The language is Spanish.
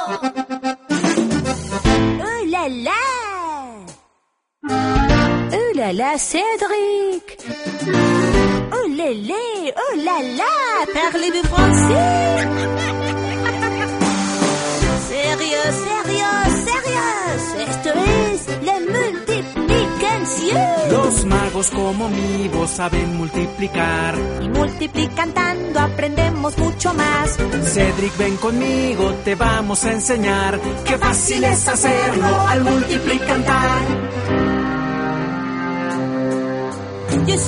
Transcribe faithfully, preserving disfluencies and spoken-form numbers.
Oh là là! Oh là là, Cédric! Oh lélé! Oh là là! Parlez-vous français? Sérieux, sérieux, sérieux! Esto es la multiplicación. Los magos como mi voz saben multiplicar. Y multiplicando aprendemos mucho más. Cédric, ven conmigo, te vamos a enseñar. Qué fácil es hacerlo al multiplicar.